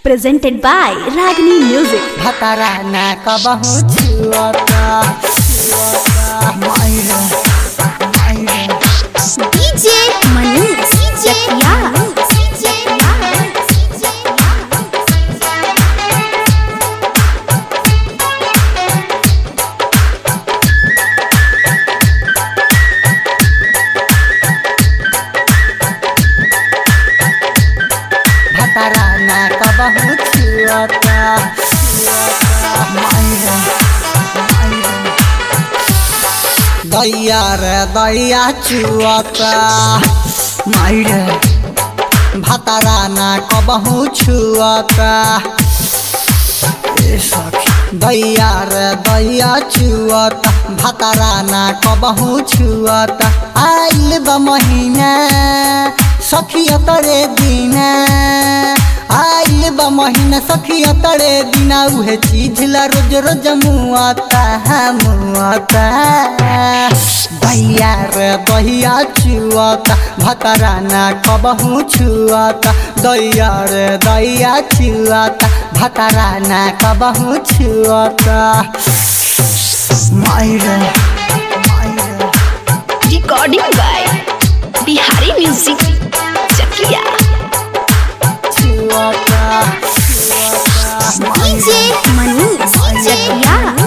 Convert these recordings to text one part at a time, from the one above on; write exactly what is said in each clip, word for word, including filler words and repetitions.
Presented by Ragini Music. भतारा ना कबहू छुअता Myra Myra D J Manish Chakia. भतारा ना कबहू छुअता मायरा मायरा दैया रे दैया छुअता मायरा भतारा ना कबहू छुअता ए सखी दैया रे दैया छुअता भतारा ना कबहू छुअता आइल बा महीना सखिया तरे दिना आइल बा महीना सखिया तरे दिना उहे चीज ला रोज रोज मुआता मुआता दैया रे दैया छुआता भतारा ना कबहू छुआता दैया रे दैया छुआता भतारा ना कबहू छुआता Myra Myra Recording by Bihari Music Chakia. D J Manish Chakia.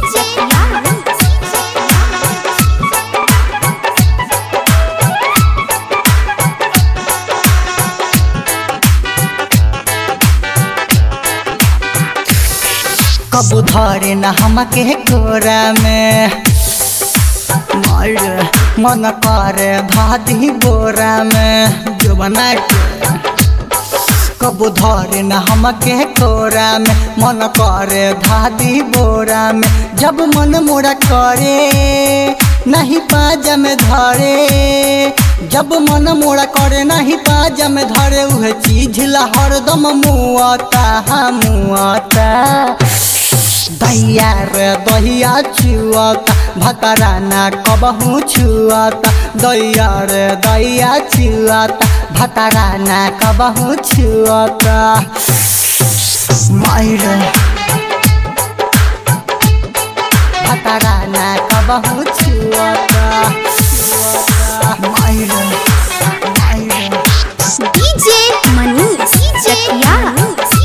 कबू धरे न हमके कोरा में मायरा मन करे धादी बोरा में जो बना के कबू धरे न हमके कोरा में मन करे धादी बोरा में जब मन मोरा करे नहीं पाजा में धरे जब मन मोरा करे नहीं पाजा में धरे उहे चीज ला हरदम मुआता मुआता दैया रे दैया छुआता भतारा ना कबहू छुआता दैया रे दैया छुआता भतारा ना कबहू छुआता मायरा भतारा ना कबहू छुआता Myra Myra D J Manish Chakia.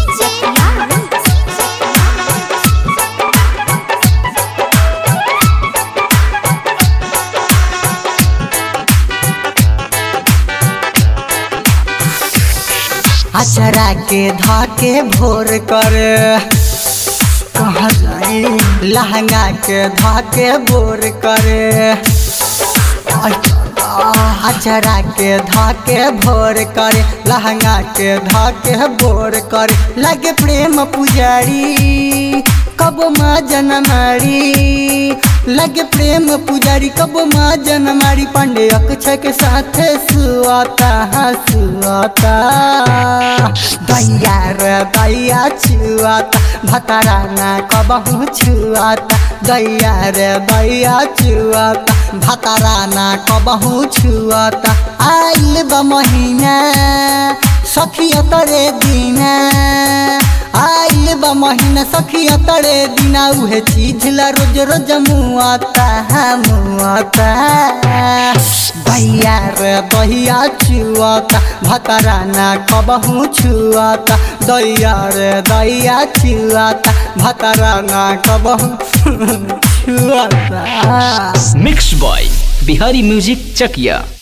अचरा के धाके भोर कर कहाँ जाए लहंगा के धाके भोर करे अचरा के धाके भोर करे लहंगा के धाके भोर करे लगे प्रेम पुजारी कब माँ जनमारी लगे प्रेम पुजारी कब माँ जनमारी पांडे अक्षय के साथ सुआता सुआता दैया रे दैया छुआता भतारा ना कबहू छुआता दैया रे दैया छुआता भतारा ना कबहू छुआता आइल बा महीना सखिया तरे दिना आइल बा महीना सखिया तरे दिना उहे चीज ला रोज रोज मुआता मुआता दैया रे दैया छुआता भतारा ना कबहू छुआता दैया रे दैया छुआता भतारा ना कबहू छुआता मिक्स बॉय बिहारी म्यूजिक चकिया।